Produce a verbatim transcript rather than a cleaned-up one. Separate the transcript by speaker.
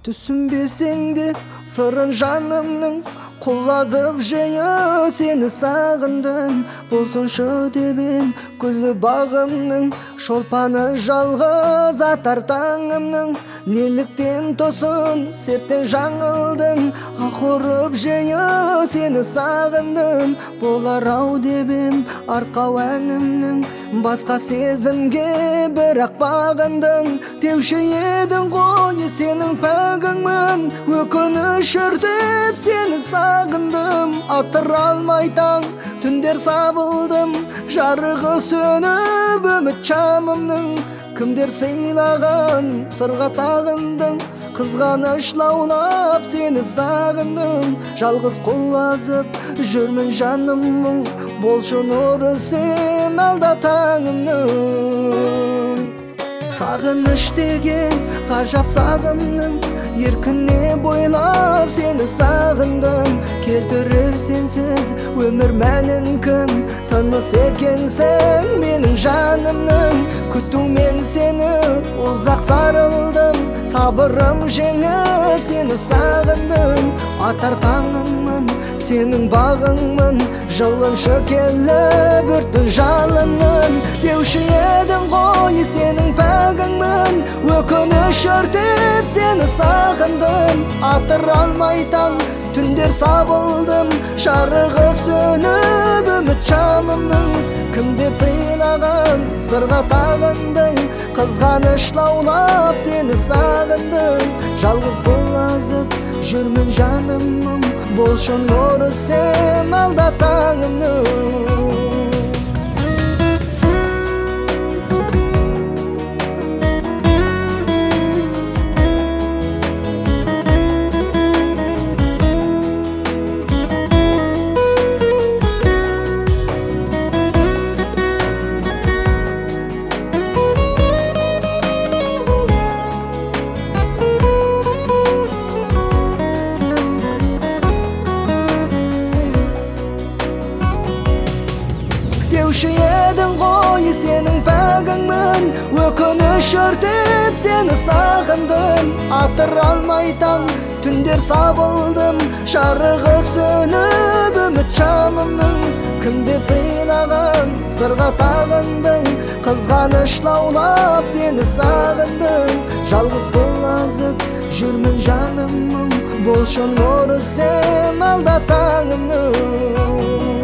Speaker 1: Түсінбесең де сырын жанымның, құлазып жиі сені сағындым. Болсыншы деп ем күллі бағымның, шолпаны жалғыз атар таңымның. Неліктен тосын серттен жаңылдың, ақ ұрып жиі сені сағындым. Болар-ау деп ем арқау әнімнің, басқа сезімге бірақ бағындың. Деуші едің ғой сенің пәгіңмін, өкініш өртеп сені сағындым. Атыра алмай таң түндер сабылдым, жарығы сөніп үміт шамымның. Кімдер сыйлаған сырға тағындың, қызғаныш лаулап сені сағындым. Жалғыз құлазып жүрмін жанымның, болшы нұры сен алда таңымның. Сағыныш деген ғажап сағымның, еркіне бойлап сені сағындым. Келтірер сенсіз өмір мәнін кім, тыныс екенсің менің жанымның. Күтумен сені ұзақ сарылдым, сабырым жеңіп сені сағындым. Атар таңыммын, сенің бағыңмын, жылыншы келіп өртпін жалынмын. Деуші едің ғой сенің пәгіңмін, өкініш өртеп сені сағындым. Атыра алмай таң түндер сабылдым, жарығы сөніп үміт шамымның. Кімдер сыйлаған сырға тағындың, қызғаныш лаулап сені сағындым. Жалғыз құлазып жүрмін жанымның, болшы нұры сен алда таңымның. Деуші едің ғой сенің пәгіңмін, өкініш өртеп сені сағындым. Атыра алмай таң түндер сабылдым, жарығы сөніп үміт шамымның. Кімдер сыйлаған сырға тағындың, қызғаныш лаулап сені сағындым. Жалғыз құлазып жүрмін жанымның, болшы нұры сен алда таңымның.